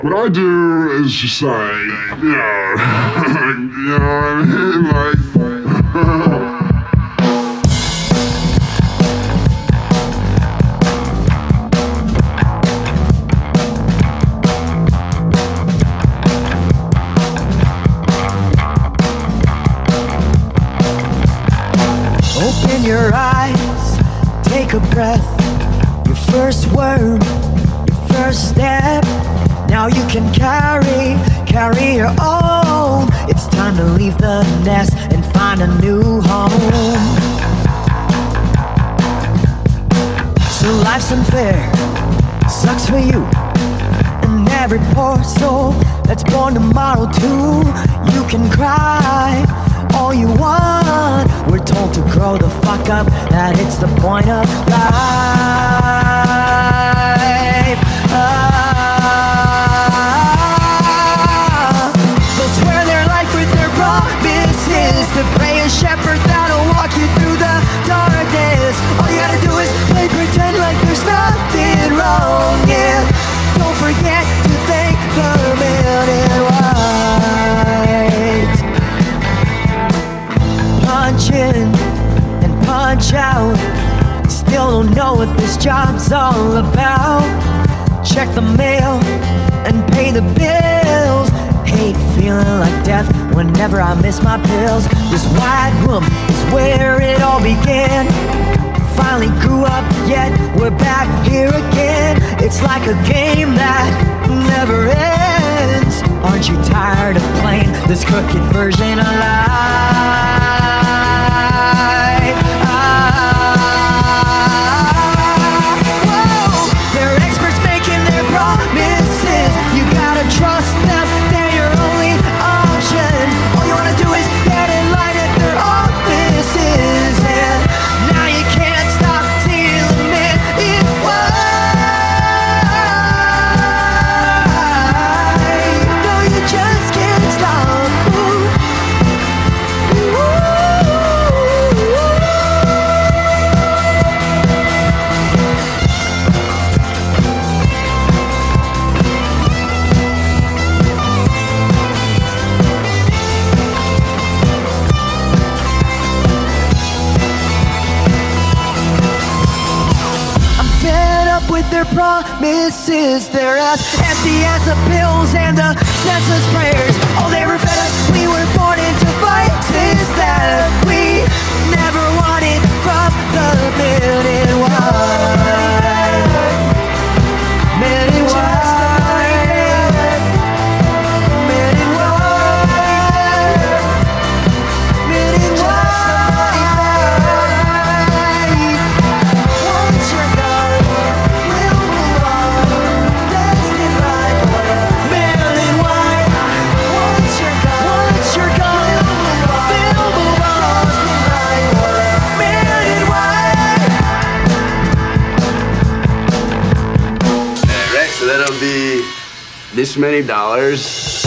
What I do is just like, you know, you know what I mean? Like, Open your eyes, take a breath. Your first word, your first step. Now you can carry your own. It's time to leave the nest and find a new home. So life's unfair, sucks for you and every poor soul that's born tomorrow too. You can cry all you want. We're told to grow the fuck up, that it's the point of life. They'll swear their life with their promises, to pray a shepherd that'll walk you through the darkness. All you gotta do is play pretend like there's nothing wrong, yeah. Don't forget to thank the man in white. Punch in and punch out, still don't know what this job's all about. Check the mail and pay the bills. Hate feeling like death whenever I miss my pills. This wide room is where it all began. Finally grew up, yet we're back here again. It's like a game that never ends. Aren't you tired of playing this crooked version of life? Whoa, they're experts making their promises. You gotta trust them, they're your only option. All you wanna do is get in line at their offices, and now you can't stop seeing the man in white. No, you just can't stop. Fed up with their promises. They're as empty as the pills and the senseless prayers. Oh, they were fed us. We were born into vices that we never wanted from the men in white. Men in white. Men in white. Men in white. Once you're gone, we'll move on. Destined right order. Men in white. Once you're gone, we'll move on. Destined right order. Men in white. Alright, so that'll be this many dollars.